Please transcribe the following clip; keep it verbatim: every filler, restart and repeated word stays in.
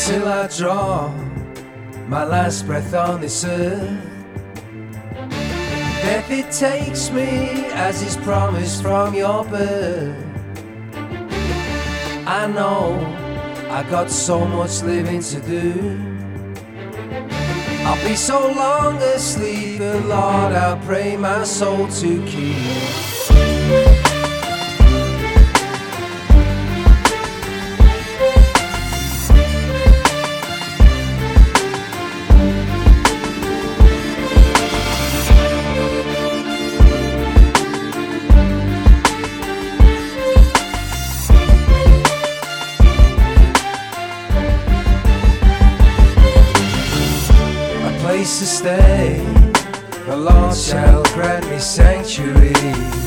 till I draw my last breath on this earth. Death it takes me as is promised from your birth. I know I got so much living to do. I'll be so long asleep, but Lord, I pray my soul to keep. Place to stay, the Lord shall grant me sanctuary.